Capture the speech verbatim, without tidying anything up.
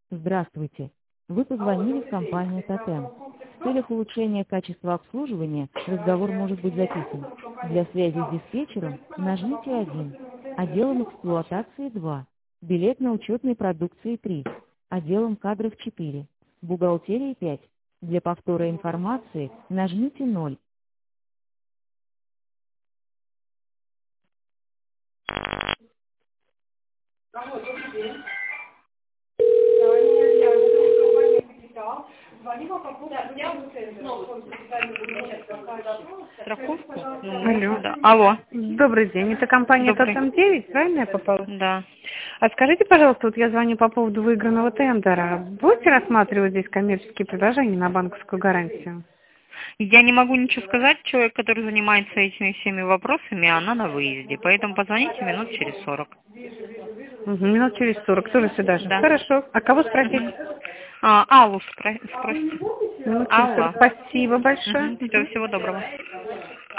Здравствуйте. Вы позвонили в компанию «Тотем». В целях улучшения качества обслуживания разговор может быть записан. Для связи с диспетчером нажмите один, отделом эксплуатации два, билетно-учетной продукции три, отделом кадров четыре, бухгалтерии пять. Для повтора информации нажмите ноль. Страховку? Алло. Ну, да. Алло. Добрый день. Это компания Добрый. Тотем девять, правильно я попала? Да. А скажите, пожалуйста, вот я звоню по поводу выигранного тендера. Будете рассматривать здесь коммерческие предложения на банковскую гарантию? Я не могу ничего сказать. Человек, который занимается этими всеми вопросами, она на выезде. Поэтому позвоните минут через сорок. Угу, минут через сорок, тоже сюда же. Да. Хорошо. А кого спросить? Мгм. А, Аллу спро- спросите. Минут через Алла. сорок. Спасибо большое. Угу. Всего, всего доброго.